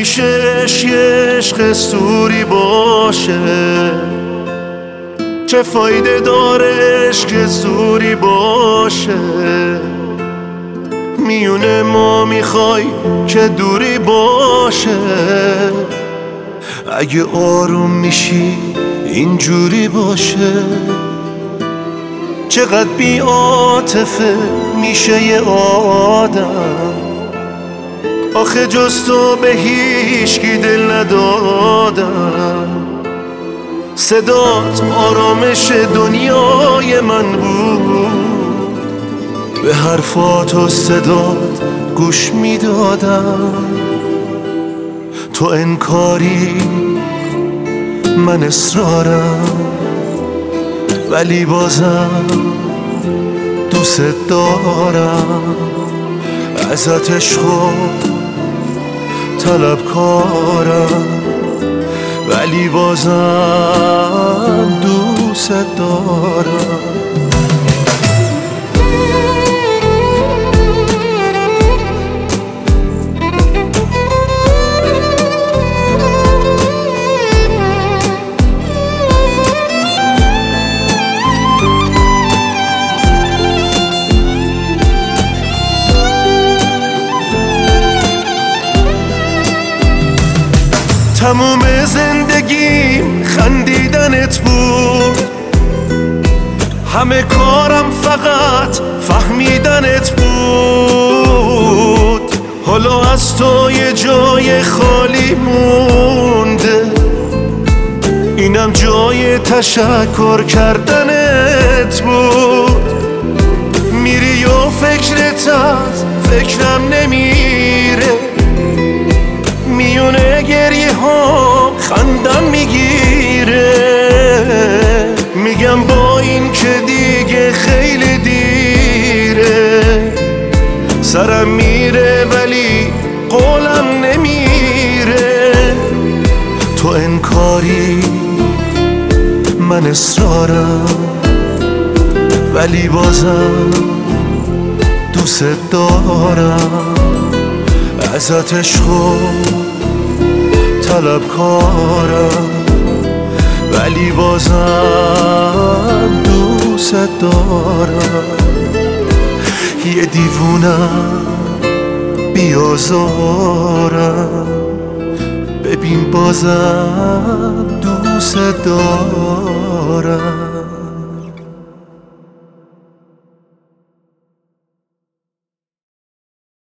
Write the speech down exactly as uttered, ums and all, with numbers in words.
پیشش یه عشق سوری باشه، چه فایده داره عشق سوری باشه؟ میونه ما میخوای که دوری باشه. اگه آروم میشی اینجوری باشه، چقدر بی عاطفه میشه یه آدم. آخه جز تو به هیچکی دل ندادم. صدات آرامش دنیای من بود، به حرفات و صدات گوش میدادم. تو انکاری من اصرارم، ولی بازم دوست دارم. ازت عشق و طلبکارم، ولی بازم دوست دارم. تموم زندگیم خندیدنت بود، همه کارم فقط فهمیدنت بود. حالا از تو یه جای خالی مونده، اینم جای تشکر کردنت بود. میری و فکرت از فکرم نمیره، میونه گریه ها خندم میگیره. میگم با این که دیگه خیلی دیره، سرم میره ولی قولم نمیره. تو انکاری من اصرارم، ولی بازم دوست دارم. ازت عشق و طلبکارم، ولی بازم دوست دارم. یه دیوونم بیازارم، ببین بازم دوست دارم.